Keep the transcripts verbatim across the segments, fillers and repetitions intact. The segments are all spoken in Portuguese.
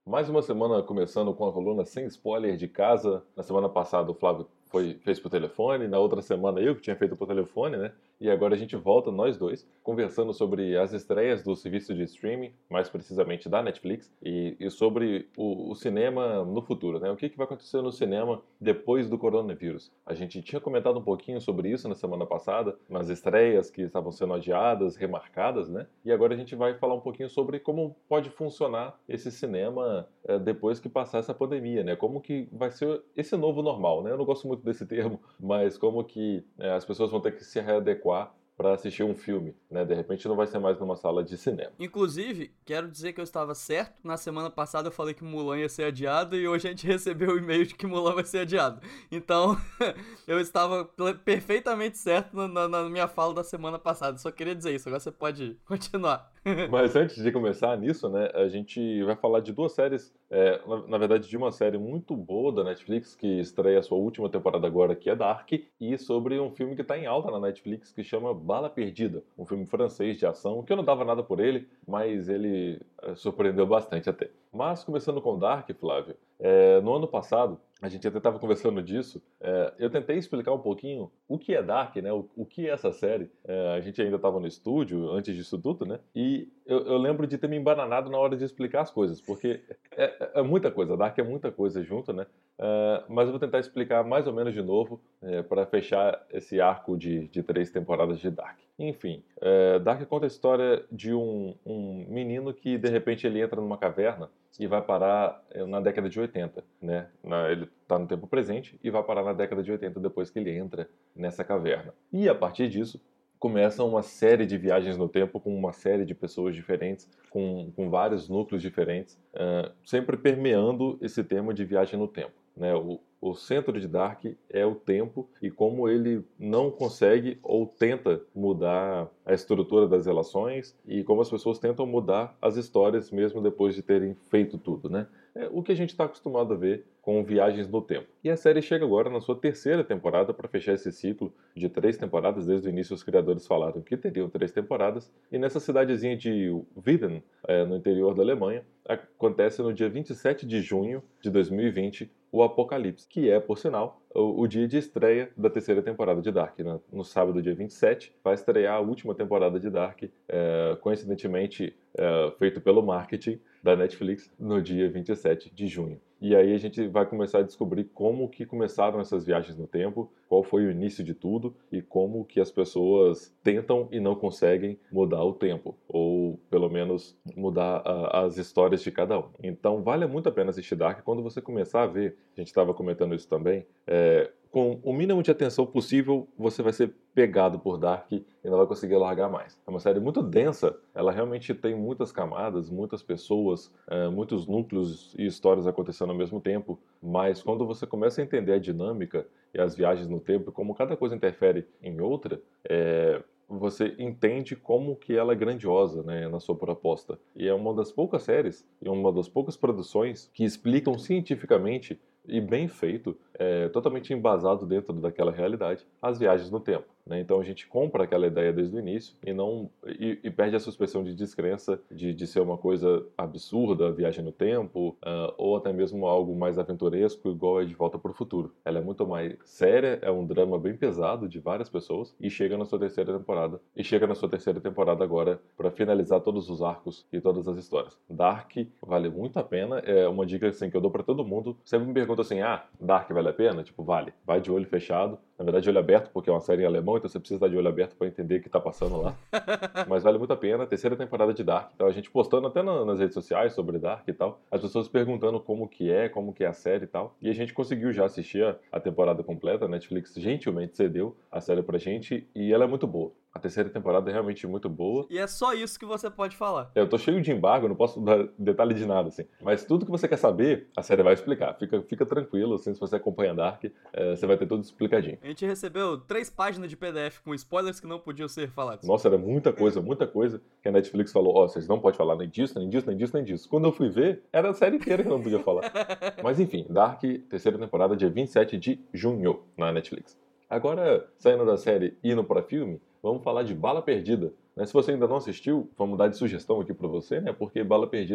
Mais uma semana começando com a coluna Sem Spoiler de Casa. Na semana passada o Flávio foi, fez por telefone, na outra semana eu que tinha feito por telefone, né? E agora a gente volta, nós dois, conversando sobre as estreias do serviço de streaming, mais precisamente da Netflix, e, e sobre o, o cinema no futuro, né? O que, que vai acontecer no cinema depois do coronavírus. A gente tinha comentado um pouquinho sobre isso na semana passada, nas estreias que estavam sendo adiadas, remarcadas, né? E agora a gente vai falar um pouquinho sobre como pode funcionar esse cinema é, depois que passar essa pandemia, né? Como que vai ser esse novo normal, né? Eu não gosto muito desse termo, mas como que é, as pessoas vão ter que se readequar para assistir um filme, né? De repente não vai ser mais numa sala de cinema. Inclusive, quero dizer que eu estava certo. Na semana passada eu falei que Mulan ia ser adiado e hoje a gente recebeu o e-mail de que Mulan vai ser adiado. Então, eu estava perfeitamente certo na, na minha fala da semana passada. Só queria dizer isso, agora você pode continuar. Mas antes de começar nisso, né, a gente vai falar de duas séries, é, na, na verdade de uma série muito boa da Netflix, que estreia a sua última temporada agora, que é Dark, e sobre um filme que está em alta na Netflix, que chama Bala Perdida, um filme francês de ação, que eu não dava nada por ele, mas ele é, surpreendeu bastante até. Mas começando com Dark, Flávio, é, no ano passado, a gente até estava conversando disso, é, eu tentei explicar um pouquinho o que é Dark, né, o, o que é essa série. É, a gente ainda estava no estúdio antes disso tudo, né, e eu, eu lembro de ter me embananado na hora de explicar as coisas, porque é, é muita coisa, Dark é muita coisa junto, né, é, mas eu vou tentar explicar mais ou menos de novo é, para fechar esse arco de, de três temporadas de Dark. Enfim, é, Dark conta a história de um, um menino que de repente ele entra numa caverna e vai parar na década de oitenta, né? Na, ele está no tempo presente e vai parar na década de oitenta depois que ele entra nessa caverna. E a partir disso, começa uma série de viagens no tempo com uma série de pessoas diferentes, com, com vários núcleos diferentes, uh, sempre permeando esse tema de viagem no tempo, né? O, o centro de Dark é o tempo e como ele não consegue ou tenta mudar a estrutura das relações e como as pessoas tentam mudar as histórias mesmo depois de terem feito tudo, né? É o que a gente está acostumado a ver com viagens no tempo. E a série chega agora na sua terceira temporada para fechar esse ciclo de três temporadas. Desde o início os criadores falaram que teriam três temporadas. E nessa cidadezinha de Wieden, é, no interior da Alemanha, acontece no dia vinte e sete de junho de dois mil e vinte o Apocalipse, que é, por sinal, o, o dia de estreia da terceira temporada de Dark. Né? No sábado, dia vinte e sete, vai estrear a última temporada de Dark, é, coincidentemente é, feito pelo marketing da Netflix, no dia vinte e sete de junho. E aí a gente vai começar a descobrir como que começaram essas viagens no tempo, qual foi o início de tudo e como que as pessoas tentam e não conseguem mudar o tempo, ou pelo menos mudar a, as histórias de cada um. Então vale muito a pena assistir Dark. Quando você começar a ver, a gente estava comentando isso também, é, com o mínimo de atenção possível, você vai ser pegado por Dark e não vai conseguir largar mais. É uma série muito densa, ela realmente tem muitas camadas, muitas pessoas, é, muitos núcleos e histórias acontecendo ao mesmo tempo, mas quando você começa a entender a dinâmica e as viagens no tempo, como cada coisa interfere em outra, é, você entende como que ela é grandiosa, né, na sua proposta. E é uma das poucas séries, e uma das poucas produções que explicam cientificamente e bem feito, é, totalmente embasado dentro daquela realidade, as viagens no tempo. Né? Então a gente compra aquela ideia desde o início e não e, e perde a suspeição de descrença de, de ser uma coisa absurda, a viagem no tempo, uh, ou até mesmo algo mais aventuresco, igual é De Volta para o Futuro. Ela é muito mais séria, é um drama bem pesado de várias pessoas e chega na sua terceira temporada. E chega na sua terceira temporada agora para finalizar todos os arcos e todas as histórias. Dark vale muito a pena, é uma dica assim, que eu dou para todo mundo. Sempre me pergunta assim, ah, Dark vale a pena? Tipo, vale. Vai de olho fechado. Na verdade, de olho aberto, porque é uma série em alemão, então você precisa estar de olho aberto para entender o que está passando lá. Mas vale muito a pena. Terceira temporada de Dark. Então, a gente postando até na, nas redes sociais sobre Dark e tal. As pessoas perguntando como que é, como que é a série e tal. E a gente conseguiu já assistir a, a temporada completa. A Netflix gentilmente cedeu a série pra gente e ela é muito boa. A terceira temporada é realmente muito boa. E é só isso que você pode falar. Eu tô cheio de embargo, não posso dar detalhe de nada, assim. Mas tudo que você quer saber, a série vai explicar. Fica, fica tranquilo, assim, se você acompanha Dark, é, você vai ter tudo explicadinho. A gente recebeu três páginas de P D F com spoilers que não podiam ser falados. Nossa, era muita coisa, muita coisa que a Netflix falou, ó, oh, vocês não podem falar nem disso, nem disso, nem disso, nem disso. Quando eu fui ver, era a série inteira que eu não podia falar. Mas enfim, Dark, terceira temporada, dia vinte e sete de junho, na Netflix. Agora, saindo da série e indo para filme, vamos falar de Bala Perdida. Né? Se você ainda não assistiu, vamos dar de sugestão aqui para você, né? Porque Bala Perdida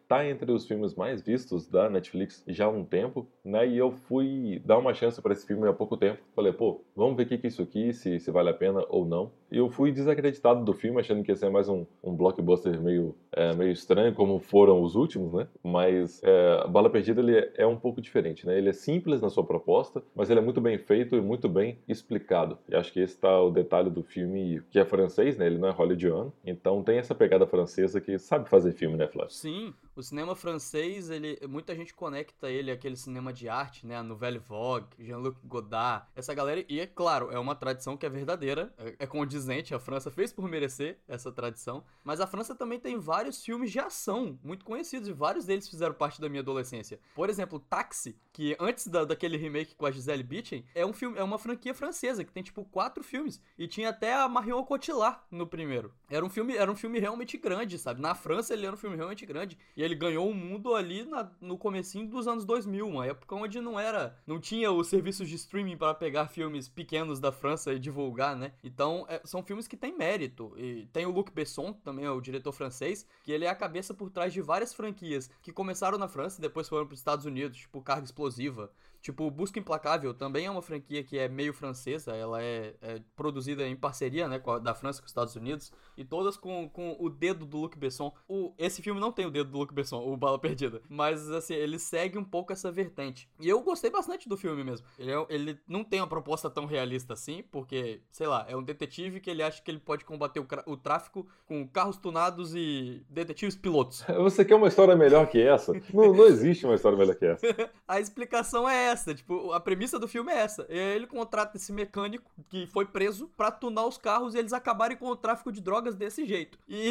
tá entre os filmes mais vistos da Netflix já há um tempo, né? E eu fui dar uma chance para esse filme há pouco tempo. Falei, pô, vamos ver o que que é isso aqui, se, se vale a pena ou não. E eu fui desacreditado do filme, achando que ia ser mais um, um blockbuster meio, é, meio estranho, como foram os últimos, né? Mas é, Bala Perdida, ele é, é um pouco diferente, né? Ele é simples na sua proposta, mas ele é muito bem feito e muito bem explicado. E acho que esse tá o detalhe do filme, que é francês, né? Ele não é hollywoodiano. Então tem essa pegada francesa que sabe fazer filme, né, Flávio? Sim, o cinema francês, ele, muita gente conecta ele àquele cinema de arte, né? A Nouvelle Vague, Jean-Luc Godard, essa galera. E é claro, é uma tradição que é verdadeira, é, é condizente, a França fez por merecer essa tradição. Mas a França também tem vários filmes de ação muito conhecidos e vários deles fizeram parte da minha adolescência. Por exemplo, Táxi, que antes da, daquele remake com a Gisele Bündchen, é um filme, é uma franquia francesa que tem tipo quatro filmes e tinha até a Marion Cotillard no primeiro. Era um filme, era um filme realmente grande, sabe? Na França ele era um filme realmente grande e ele ganhou o mundo ali na, no comecinho dos anos dois mil, uma época onde não era, não tinha os serviços de streaming para pegar filmes pequenos da França e divulgar, né? Então, é, são filmes que têm mérito. E tem o Luc Besson, também é o diretor francês, que ele é a cabeça por trás de várias franquias que começaram na França e depois foram para os Estados Unidos, tipo Carga Explosiva. Tipo, Busca Implacável também é uma franquia que é meio francesa, ela é, é produzida em parceria, né, com a, da França com os Estados Unidos, e todas com, com o dedo do Luc Besson. O, esse filme não tem o dedo do Luc Besson, o Bala Perdida, mas assim, ele segue um pouco essa vertente. E eu gostei bastante do filme mesmo. Ele, é, ele não tem uma proposta tão realista assim, porque, sei lá, é um detetive que ele acha que ele pode combater o, o tráfico com carros tunados e detetives pilotos. Você quer uma história melhor que essa? Não, não existe uma história melhor que essa. A explicação é essa, tipo, a premissa do filme é essa. Ele contrata esse mecânico que foi preso pra tunar os carros e eles acabarem com o tráfico de drogas desse jeito. E,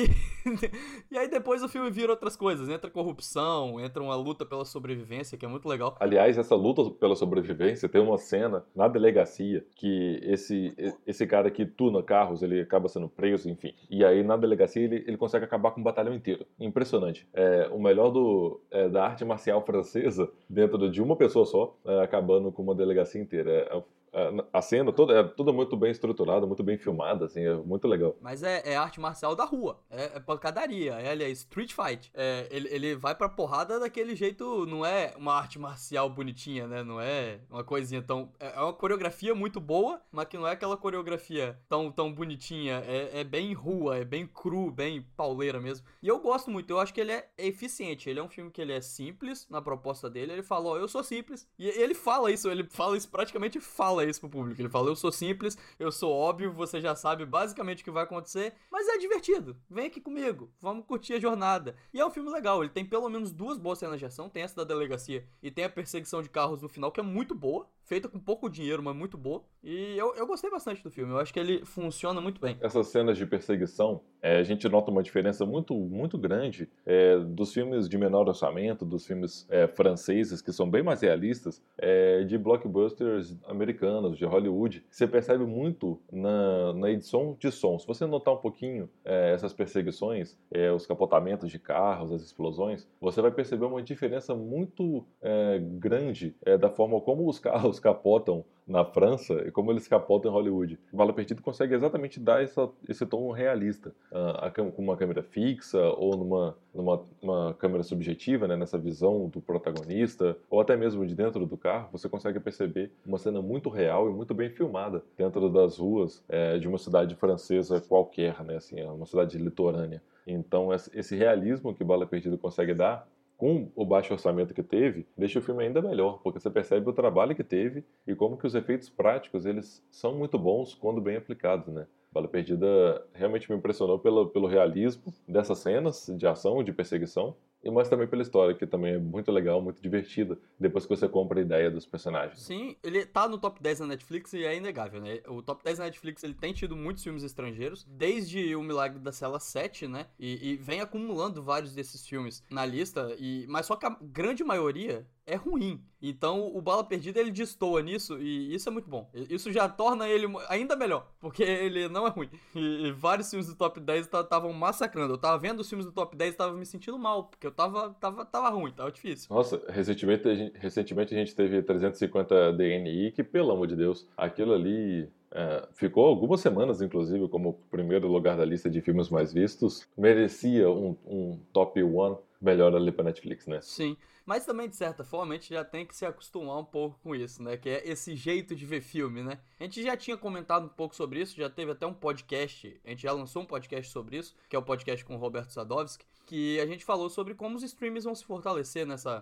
e aí depois o filme vira outras coisas. Entra corrupção, entra uma luta pela sobrevivência, que é muito legal. Aliás, essa luta pela sobrevivência tem uma cena na delegacia que esse, esse cara que tuna carros, ele acaba sendo preso, enfim. E aí na delegacia ele, ele consegue acabar com o batalhão inteiro. Impressionante. É, o melhor do, é, da arte marcial francesa dentro de uma pessoa só, é, acabando com uma delegacia inteira. É, a cena toda é toda muito bem estruturada, muito bem filmada, assim, é muito legal. Mas é, é arte marcial da rua, é, é pancadaria, é, aliás, street fight. É, ele, ele vai pra porrada daquele jeito, não é uma arte marcial bonitinha, né? Não é uma coisinha tão... É uma coreografia muito boa, mas que não é aquela coreografia tão, tão bonitinha. É, é bem rua, é bem cru, bem pauleira mesmo. E eu gosto muito, eu acho que ele é eficiente. Ele é um filme que ele é simples na proposta dele. Ele fala, ó, oh, eu sou simples. E ele fala isso, ele fala isso, praticamente fala isso pro público. Ele fala, eu sou simples, eu sou óbvio, você já sabe basicamente o que vai acontecer, mas é divertido. Vem aqui comigo, vamos curtir a jornada. E é um filme legal, ele tem pelo menos duas boas cenas de ação, tem essa da delegacia e tem a perseguição de carros no final, que é muito boa, feita com pouco dinheiro, mas muito boa. E eu, eu gostei bastante do filme, eu acho que ele funciona muito bem. Essas cenas de perseguição, é, a gente nota uma diferença muito, muito grande é, dos filmes de menor orçamento, dos filmes é, franceses, que são bem mais realistas, é, de blockbusters americanos, de Hollywood. Você percebe muito na, na edição de som. Se você notar um pouquinho é, essas perseguições, é, os capotamentos de carros, as explosões, você vai perceber uma diferença muito é, grande é, da forma como os carros capotam na França e como eles capotam em Hollywood. O Bala Perdida consegue exatamente dar essa, esse tom realista, uh, com uma câmera fixa ou numa, numa uma câmera subjetiva, né, nessa visão do protagonista, ou até mesmo de dentro do carro, você consegue perceber uma cena muito real e muito bem filmada dentro das ruas é, de uma cidade francesa qualquer, né, assim, uma cidade litorânea. Então, esse realismo que Bala Perdida consegue dar, com o baixo orçamento que teve, deixa o filme ainda melhor, porque você percebe o trabalho que teve e como que os efeitos práticos, eles são muito bons quando bem aplicados, né? Bala Perdida realmente me impressionou pelo, pelo realismo dessas cenas de ação, de perseguição, mas também pela história, que também é muito legal, muito divertida, depois que você compra a ideia dos personagens. Sim, ele tá no top dez da Netflix e é inegável, né? O top dez da Netflix, ele tem tido muitos filmes estrangeiros, desde O Milagre da Cela sete, né? E, e vem acumulando vários desses filmes na lista, e, mas só que a grande maioria é ruim. Então o Bala Perdida, ele destoa nisso, e isso é muito bom. Isso já torna ele ainda melhor, porque ele não é ruim. E, e vários filmes do top dez estavam massacrando. Eu tava vendo os filmes do top dez e tava me sentindo mal, porque eu tava, tava, tava ruim, tava difícil. Nossa, recentemente a gente, recentemente a gente teve trezentos e cinquenta D N I, que, pelo amor de Deus, aquilo ali... É, ficou algumas semanas, inclusive, como primeiro lugar da lista de filmes mais vistos. Merecia um, um top one melhor ali pra Netflix, né? Sim, mas também, de certa forma, a gente já tem que se acostumar um pouco com isso, né? Que é esse jeito de ver filme, né? A gente já tinha comentado um pouco sobre isso, já teve até um podcast, a gente já lançou um podcast sobre isso, que é o podcast com o Roberto Sadovski, que a gente falou sobre como os streams vão se fortalecer nessa...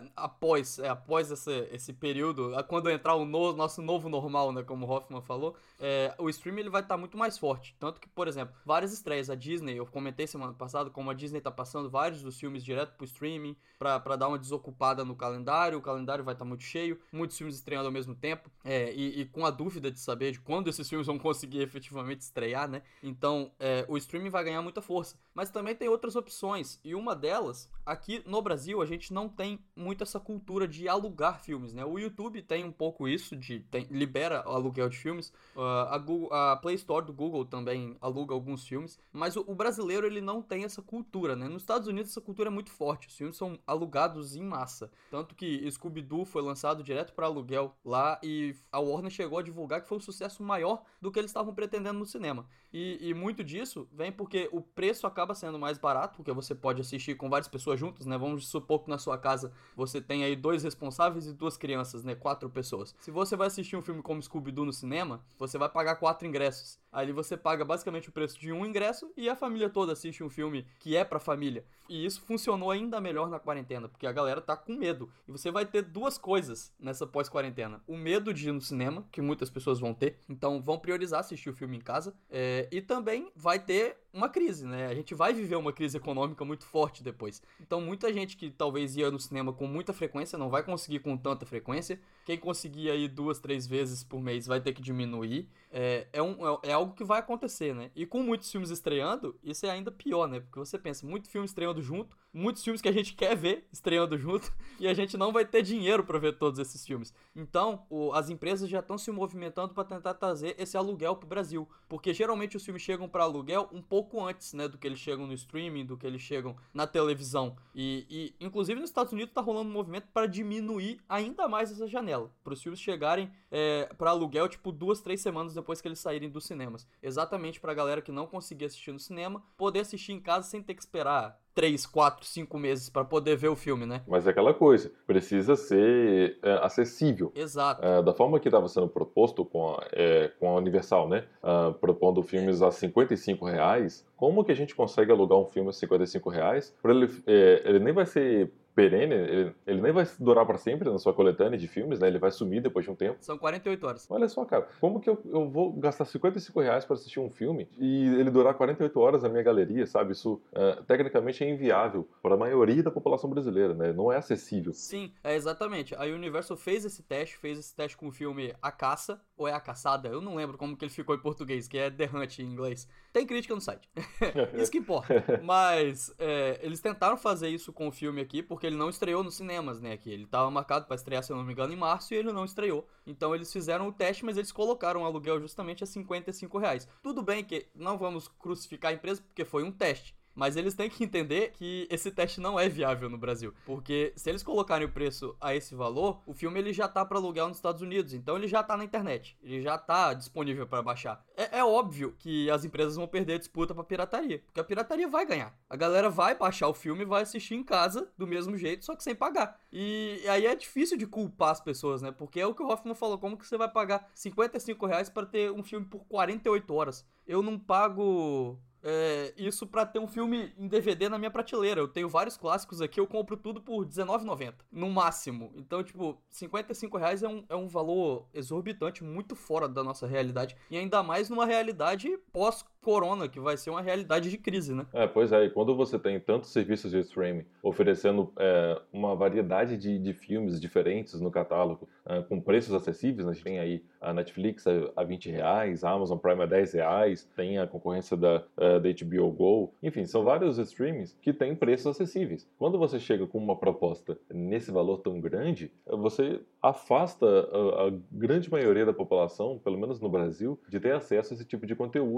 após, é, após esse, esse período, quando entrar o no, nosso novo normal, né, como o Hoffman falou, é, o streaming ele vai estar tá muito mais forte. Tanto que, por exemplo, várias estreias, a Disney, eu comentei semana passada como a Disney tá passando vários dos filmes direto pro streaming, pra, pra dar uma desocupada no calendário, o calendário vai estar tá muito cheio, muitos filmes estreando ao mesmo tempo, é, e, e com a dúvida de saber de quando esses filmes vão conseguir efetivamente estrear, né, então é, o streaming vai ganhar muita força. Mas também tem outras opções, e uma delas, aqui no Brasil, a gente não tem muito essa cultura de alugar filmes, né? O YouTube tem um pouco isso, de tem, libera o aluguel de filmes, uh, a, Google, a Play Store do Google também aluga alguns filmes, mas o, o brasileiro ele não tem essa cultura, né? Nos Estados Unidos essa cultura é muito forte, os filmes são alugados em massa, tanto que Scooby-Doo foi lançado direto para aluguel lá e a Warner chegou a divulgar que foi um sucesso maior do que eles estavam pretendendo no cinema. E, e muito disso vem porque o preço acaba sendo mais barato, porque você pode assistir com várias pessoas juntas, né? Vamos supor que na sua casa você tem aí dois responsáveis e duas crianças, né? Quatro pessoas. Se você vai assistir um filme como Scooby-Doo no cinema, você vai pagar quatro ingressos. Aí você paga basicamente o preço de um ingresso e a família toda assiste um filme que é pra família. E isso funcionou ainda melhor na quarentena, porque a galera tá com medo. E você vai ter duas coisas nessa pós-quarentena. O medo de ir no cinema, que muitas pessoas vão ter, então vão priorizar assistir o filme em casa. É, e também vai ter uma crise, né? A gente vai viver uma crise econômica muito forte depois. Então muita gente que talvez ia no cinema com muita frequência não vai conseguir com tanta frequência. Quem conseguia ir duas, três vezes por mês vai ter que diminuir. É, é, um, é algo que vai acontecer, né? E com muitos filmes estreando, isso é ainda pior, né? Porque você pensa, muito filme estreando junto, muitos filmes que a gente quer ver estreando junto, e a gente não vai ter dinheiro para ver todos esses filmes. Então, o, as empresas já estão se movimentando para tentar trazer esse aluguel pro Brasil. Porque geralmente os filmes chegam para aluguel um pouco antes, né? Do que eles chegam no streaming, do que eles chegam na televisão. E, e inclusive nos Estados Unidos tá rolando um movimento para diminuir ainda mais essa janela. Para os filmes chegarem é, para aluguel, tipo, duas, três semanas depois que eles saírem dos cinemas. Exatamente pra galera que não conseguia assistir no cinema, poder assistir em casa sem ter que esperar três, quatro, cinco meses pra poder ver o filme, né? Mas é aquela coisa, precisa ser é, acessível. Exato. É, da forma que estava sendo proposto com a, é, com a Universal, né? Uh, propondo filmes a cinquenta e cinco reais, como que a gente consegue alugar um filme a cinquenta e cinco reais? Pra ele, é, ele nem vai ser perene, ele, ele nem vai durar para sempre na sua coletânea de filmes, né? Ele vai sumir depois de um tempo. São quarenta e oito horas. Olha só, cara, como que eu, eu vou gastar cinquenta e cinco reais para assistir um filme e ele durar quarenta e oito horas na minha galeria, sabe? Isso, uh, tecnicamente, é inviável para a maioria da população brasileira, né? Não é acessível. Sim, é exatamente. A Universal fez esse teste, fez esse teste com o filme A Caça, ou é A Caçada, eu não lembro como que ele ficou em português, que é The Hunt em inglês. Tem crítica no site. Isso que importa. Mas é, eles tentaram fazer isso com o filme aqui, porque ele não estreou nos cinemas, né, aqui. Ele tava marcado para estrear, se eu não me engano, em março, e ele não estreou. Então eles fizeram o teste, mas eles colocaram o aluguel justamente a cinquenta e cinco reais. Tudo bem que não vamos crucificar a empresa, porque foi um teste. Mas eles têm que entender que esse teste não é viável no Brasil. Porque se eles colocarem o preço a esse valor, o filme ele já tá para aluguel nos Estados Unidos. Então ele já tá na internet. Ele já tá disponível para baixar. É, é óbvio que as empresas vão perder a disputa pra pirataria. Porque a pirataria vai ganhar. A galera vai baixar o filme e vai assistir em casa do mesmo jeito, só que sem pagar. E aí é difícil de culpar as pessoas, né? Porque é o que o Hoffman falou. Como que você vai pagar cinquenta e cinco reais para ter um filme por quarenta e oito horas? Eu não pago... É, isso pra ter um filme em D V D na minha prateleira. Eu tenho vários clássicos aqui, eu compro tudo por dezenove reais e noventa centavos, no máximo. Então, tipo, cinquenta e cinco reais é um, é um valor exorbitante, muito fora da nossa realidade. E ainda mais numa realidade pós-corona, que vai ser uma realidade de crise, né? É, pois é, e quando você tem tantos serviços de streaming oferecendo é, uma variedade de, de filmes diferentes no catálogo, é, com preços acessíveis, a gente tem aí a Netflix a vinte reais, a Amazon Prime a dez reais, tem a concorrência da da H B O Go, enfim, são vários streamings que têm preços acessíveis. Quando você chega com uma proposta nesse valor tão grande, você afasta a, a grande maioria da população, pelo menos no Brasil, de ter acesso a esse tipo de conteúdo que não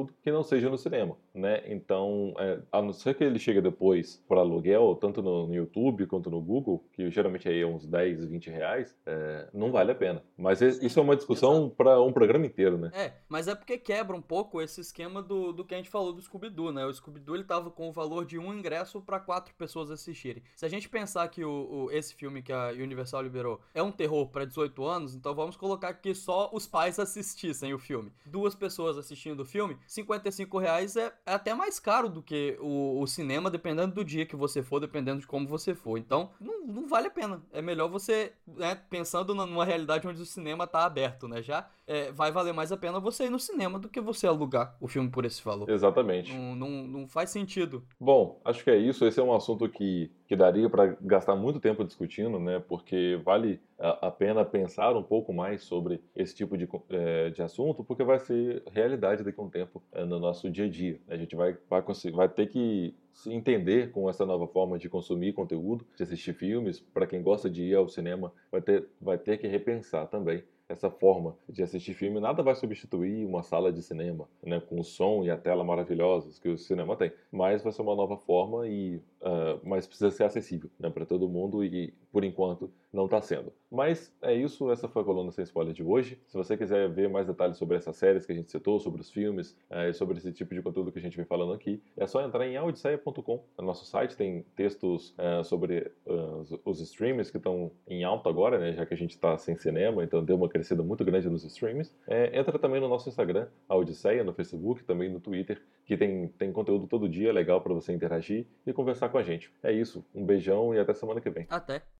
seja no cinema, né? Então, é, a não ser que ele chegue depois para aluguel, tanto no, no YouTube quanto no Google, que geralmente aí é uns dez, vinte reais, é, não vale a pena. Mas Sim, isso é uma discussão para um programa inteiro, né? É, mas é porque quebra um pouco esse esquema do, do que a gente falou do Scooby-Doo, né? O Scooby-Doo ele tava com o valor de um ingresso para quatro pessoas assistirem. Se a gente pensar que o, o, esse filme que a Universal liberou é um terror para dezoito anos, então vamos colocar que só os pais assistissem o filme. Duas pessoas assistindo o filme, cinquenta e cinco reais é, é até mais caro do que o, o cinema, dependendo do dia que você for, dependendo de como você for. Então, não, não vale a pena. É melhor você, né, pensando numa realidade onde o cinema tá aberto, né? Já é, vai valer mais a pena você ir no cinema do que você alugar o filme por esse valor. Exatamente. Não, não, não faz sentido. Bom, acho que é isso. Esse é um assunto que, que daria para gastar muito tempo discutindo, né? Porque vale a, a pena pensar um pouco mais sobre esse tipo de, é, de assunto, porque vai ser realidade daqui a um tempo é, no nosso dia a dia. A gente vai, vai, conseguir, vai ter que se entender com essa nova forma de consumir conteúdo, de assistir filmes. Para quem gosta de ir ao cinema, vai ter, vai ter que repensar também essa forma de assistir filme. Nada vai substituir uma sala de cinema, né, com o som e a tela maravilhosos que o cinema tem, mas vai ser uma nova forma e uh, mas precisa ser acessível, né, para todo mundo e por enquanto não está sendo. Mas é isso, essa foi a Coluna Sem Spoiler de hoje. Se você quiser ver mais detalhes sobre essas séries que a gente citou, sobre os filmes uh, e sobre esse tipo de conteúdo que a gente vem falando aqui, é só entrar em audisseia ponto com. No nosso site tem textos uh, sobre uh, os, os streams que estão em alta agora, né, já que a gente está sem cinema, então deu uma crescida muito grande nos streams. É, entra também no nosso Instagram, a Odisseia, no Facebook, também no Twitter, que tem, tem conteúdo todo dia legal para você interagir e conversar com a gente. É isso, um beijão e até semana que vem. Até.